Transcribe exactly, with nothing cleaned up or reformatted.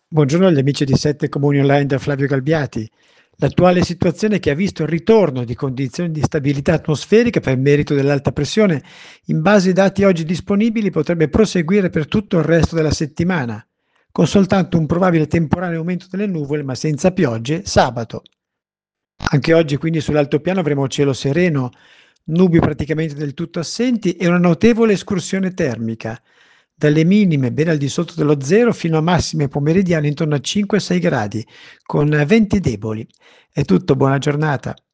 Buongiorno agli amici di Sette Comuni Online da Flavio Galbiati. L'attuale situazione che ha visto il ritorno di condizioni di stabilità atmosferica per merito dell'alta pressione, in base ai dati oggi disponibili, potrebbe proseguire per tutto il resto della settimana, con soltanto un probabile temporaneo aumento delle nuvole, ma senza piogge, sabato. Anche oggi quindi sull'altopiano avremo cielo sereno, nubi praticamente del tutto assenti e una notevole escursione termica, dalle minime ben al di sotto dello zero fino a massime pomeridiane intorno a cinque sei gradi, con venti deboli. È tutto, buona giornata.